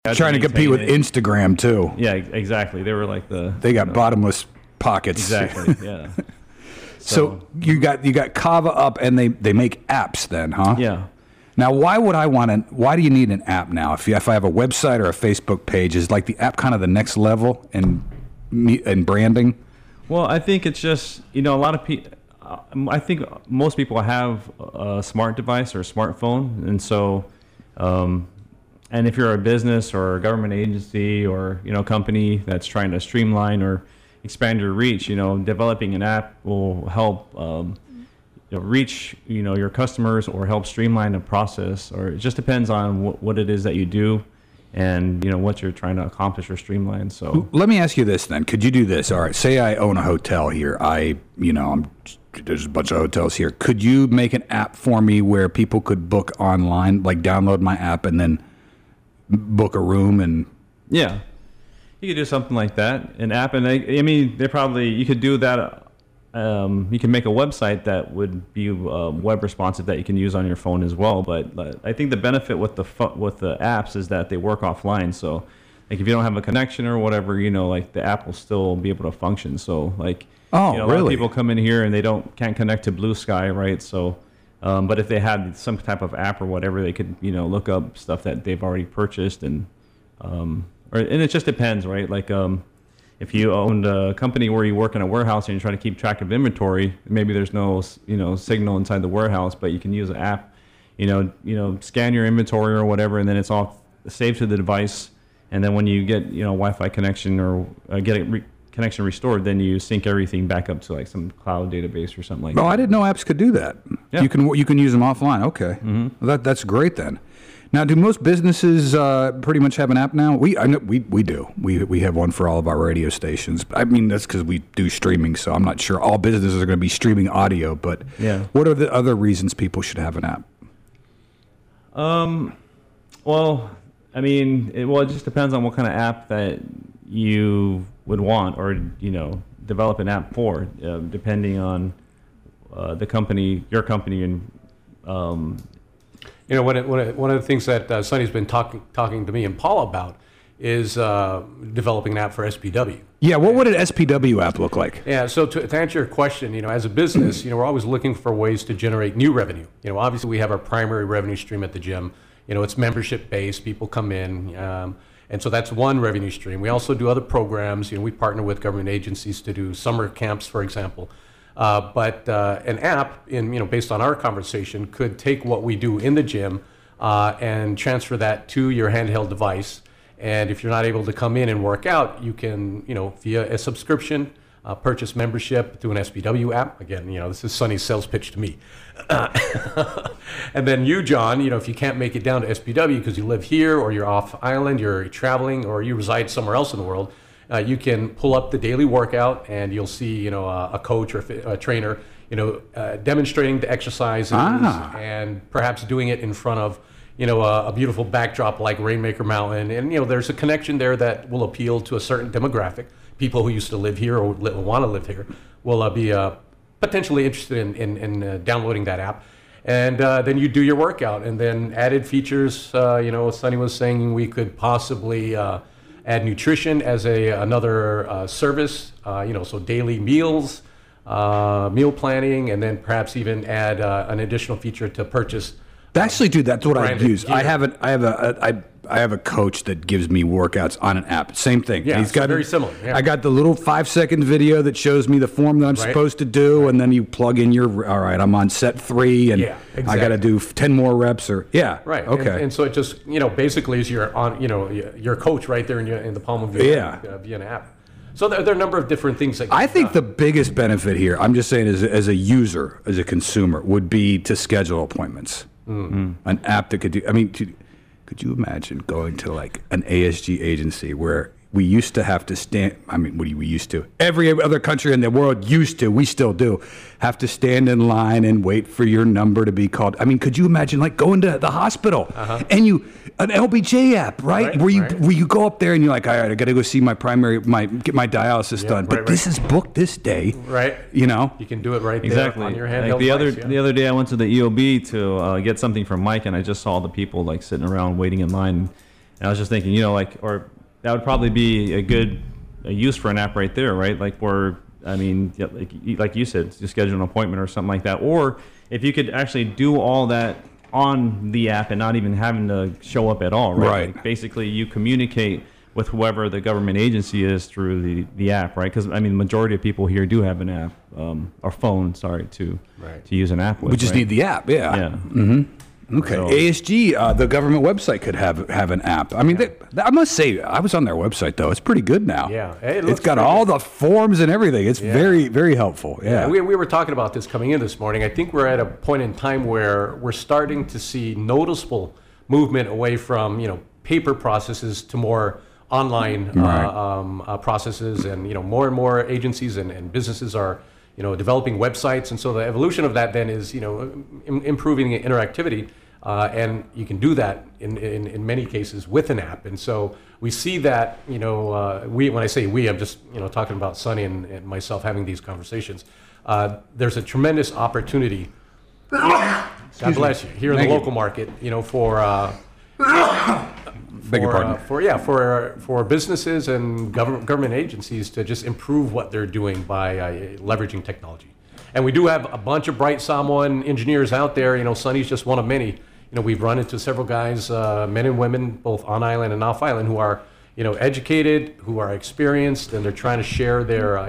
Trying to compete with Instagram too. Yeah, exactly. They were like they got bottomless pockets. Exactly. Yeah. So you got Kava up, and they make apps then, huh? Yeah. Now, why do you need an app now? If I have a website or a Facebook page, is like the app kind of the next level in branding? Well, I think it's just, a lot of people, I think most people have a smart device or a smartphone. And so, and if you're a business or a government agency or, company that's trying to streamline or expand your reach, developing an app will help reach, your customers or help streamline the process, or it just depends on what it is that you do and, what you're trying to accomplish or streamline. So let me ask you this then. Could you do this? All right, say I own a hotel here. There's a bunch of hotels here. Could you make an app for me where people could book online, like download my app and then book a room? And yeah, you could do something like that, an app. And you could do that. You can make a website that would be web responsive that you can use on your phone as well. But I think the benefit with the apps is that they work offline. So, like if you don't have a connection or whatever, like the app will still be able to function. So, like, a lot of people come in here and they can't connect to Blue Sky, right? So, but if they had some type of app or whatever, they could look up stuff that they've already purchased and it just depends, right? Like if you owned a company where you work in a warehouse and you're trying to keep track of inventory, maybe there's no signal inside the warehouse, but you can use an app, scan your inventory or whatever, and then it's all saved to the device. And then when you get Wi-Fi connection or get a connection restored, then you sync everything back up to like some cloud database or something like that. Oh, I didn't know apps could do that. Yeah. You can use them offline. Okay, well, that's great then. Now, do most businesses pretty much have an app now? I know we do. We have one for all of our radio stations. I mean, that's because we do streaming, so I'm not sure all businesses are going to be streaming audio. But what are the other reasons people should have an app? Well, it just depends on what kind of app that you would want or develop an app for, depending on the company, your company, and. One of the things that Sonny's been talking to me and Paul about is developing an app for SPW. Yeah, what would an SPW app look like? Yeah, so to answer your question, as a business, we're always looking for ways to generate new revenue. Obviously we have our primary revenue stream at the gym. It's membership based. People come in, and so that's one revenue stream. We also do other programs. We partner with government agencies to do summer camps, for example. But an app, based on our conversation, could take what we do in the gym and transfer that to your handheld device. And if you're not able to come in and work out, you can, via a subscription, purchase membership through an SPW app. Again, this is Sonny's sales pitch to me. And then you, John, if you can't make it down to SPW because you live here or you're off island, you're traveling, or you reside somewhere else in the world, you can pull up the daily workout and you'll see, a coach or a trainer, demonstrating the exercises and perhaps doing it in front of, a beautiful backdrop like Rainmaker Mountain. And, there's a connection there that will appeal to a certain demographic. People who used to live here or want to live here will be potentially interested in downloading that app. And then you do your workout, and then added features, Sonny was saying we could possibly add nutrition as another service, so daily meals, meal planning, and then perhaps even add an additional feature to purchase. Actually, dude, that's what I use. Gear. I have a coach that gives me workouts on an app. Same thing. Yeah, he's got very similar. Yeah. I got the little 5-second video that shows me the form that I'm supposed to do, and then you plug in all right, I'm on set 3, and exactly. I got to do 10 more reps, Right. Okay. And so it just, basically is your coach right there in the palm of your hand via an app. So there are a number of different things that I think the biggest benefit here, I'm just saying as a user, as a consumer, would be to schedule appointments. Mm-hmm. An app that could do, could you imagine going to like an ASG agency where we used to have to stand, what do we used to? Every other country in the world used to, we still do, have to stand in line and wait for your number to be called. Could you imagine like going to the hospital and an LBJ app, right? Where you go up there and you're like, all right, I got to go see my get my dialysis done. But this is booked this day. Right. You can do it right exactly. there on your handheld device. The other day I went to the EOB to get something from Mike, and I just saw the people like sitting around waiting in line. And I was just thinking, or that would probably be a use for an app right there, right? Like where, I mean, like you said, to schedule an appointment or something like that. Or if you could actually do all that on the app and not even having to show up at all, right? Right. Like basically, you communicate with whoever the government agency is through the app, right? Because I mean, the majority of people here do have an app or phone, to use an app with. We just right? need the app. Yeah. Yeah. Okay. So- ASG, the government website could have an app. I mean, I must say, I was on their website though. It's pretty good now. Yeah, it's got all the forms and everything. It's very, very helpful. Yeah. We were talking about this coming in this morning. I think we're at a point in time where we're starting to see noticeable movement away from paper processes to more online processes, and more and more agencies and businesses are developing websites, and so the evolution of that then is improving interactivity, and you can do that in many cases with an app. And so we see that when I say we, I'm just talking about Sonny and myself having these conversations. There's a tremendous opportunity. God bless you. Here in the local market, for Beg your pardon. For businesses and government agencies to just improve what they're doing by leveraging technology. And we do have a bunch of bright Samoan engineers out there. Sonny's just one of many. We've run into several guys, men and women, both on island and off island, who are educated, who are experienced, and they're trying to share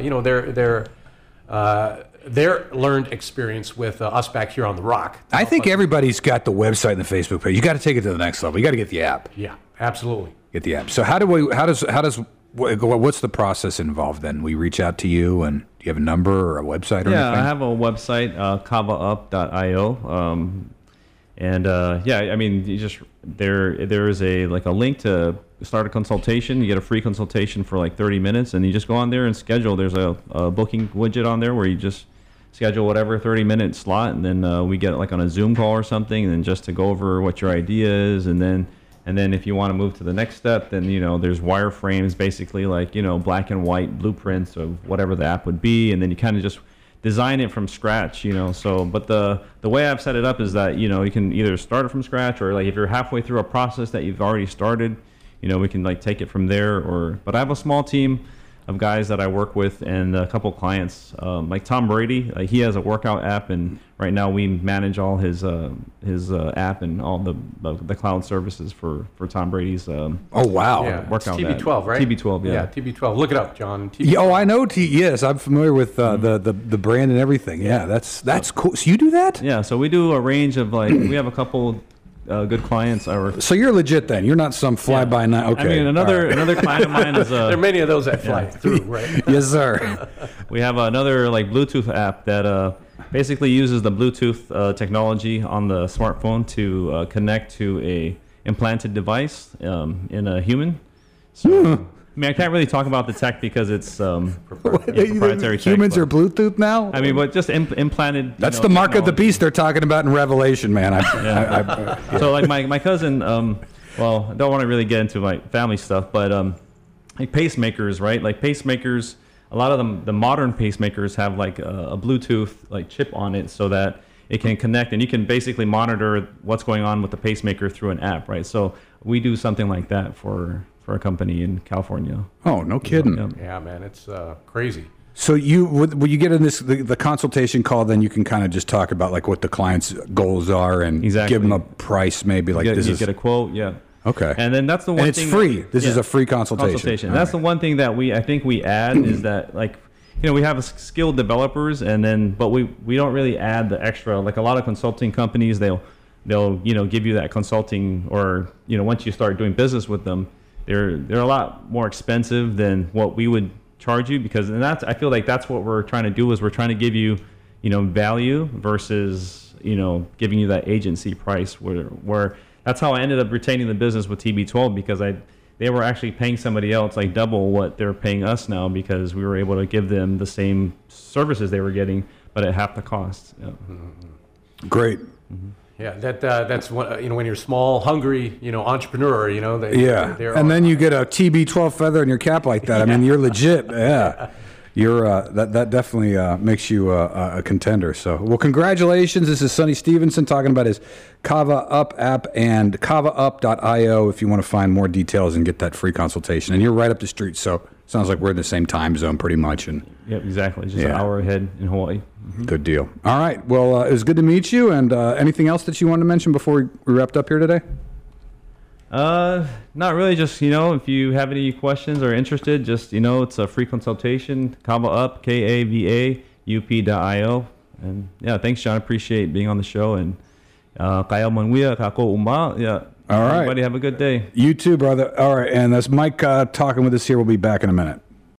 their learned experience with us back here on the Rock. I think everybody's got the website and the Facebook page. You got to take it to the next level. You got to get the app. Yeah, absolutely. Get the app. So what's the process involved then? We reach out to you, and do you have a number or a website or anything? Yeah, I have a website, kavaup.io. I mean, you just there is a link to start a consultation. You get a free consultation for 30 minutes, and you just go on there and schedule. There's a booking widget on there where you just schedule whatever 30-minute slot, and then we get on a Zoom call or something, and then just to go over what your idea is, and then if you want to move to the next step, then there's wireframes, basically black and white blueprints of whatever the app would be, and then you kind of just design it from scratch, So, but the way I've set it up is that you can either start it from scratch, or if you're halfway through a process that you've already started, we can take it from there. But I have a small team of guys that I work with and a couple clients, like Tom Brady. He has a workout app, and right now we manage all his app and all the cloud services for Tom Brady's. Oh wow! Yeah, workout TB12, app. right? TB12, yeah. Yeah, TB12. Look it up, John. Yeah, oh, I know. Yes, I'm familiar with the brand and everything. Yeah, that's cool. So you do that? Yeah, so we do a range of we have a couple good clients. So you're legit then. You're not some fly by night. Okay. I mean, another client of mine is there are many of those that fly through, right? Yes, sir. We have another Bluetooth app that basically uses the Bluetooth technology on the smartphone to connect to a implanted device in a human. So, I mean, I can't really talk about the tech because it's proprietary tech. Humans are Bluetooth now? I mean, but just implanted. That's the mark of the beast they're talking about in Revelation, man. So, my cousin, well, I don't want to really get into my family stuff, but pacemakers, right? Pacemakers, a lot of them, the modern pacemakers have a Bluetooth chip on it so that it can connect, and you can basically monitor what's going on with the pacemaker through an app, right? So we do something like that for a company in California. Oh, no kidding. Yeah, man, it's crazy. So when you get in the consultation call, then you can kind of just talk about what the client's goals are and give them a price, maybe you get a quote, yeah. Okay. And then that's the one thing. And it's free. This is a free consultation. That's the one thing that I think we add is that we have skilled developers, but we don't really add the extra. A lot of consulting companies, they'll give you that consulting, or once you start doing business with them, they're a lot more expensive than what we would charge you, I feel like that's what we're trying to do, is we're trying to give you value versus giving you that agency price where that's how I ended up retaining the business with TB12, because they were actually paying somebody else double what they're paying us now, because we were able to give them the same services they were getting but at half the cost. Yeah. Great. Mm-hmm. Yeah, that's when you're small, hungry, entrepreneur, and then you get a TB12 feather in your cap like that. I mean, you're legit. Yeah. you're that definitely makes you a contender. So, well, congratulations. This is Sonny Stevenson talking about his Kava Up app and kavaup.io if you want to find more details and get that free consultation. And you're right up the street, so sounds like we're in the same time zone pretty much. And Yep, exactly. Just an hour ahead in Hawaii. good deal. All right. Well, it was good to meet you. And anything else that you wanted to mention before we wrapped up here today? Not really. Just, if you have any questions or interested, just, it's a free consultation. Kava Up, KAVAUP.io. And yeah, thanks, John. Appreciate being on the show. And kaya manwia kako uma. Yeah. All right. Everybody have a good day. You too, brother. All right. And that's Mike talking with us here. We'll be back in a minute.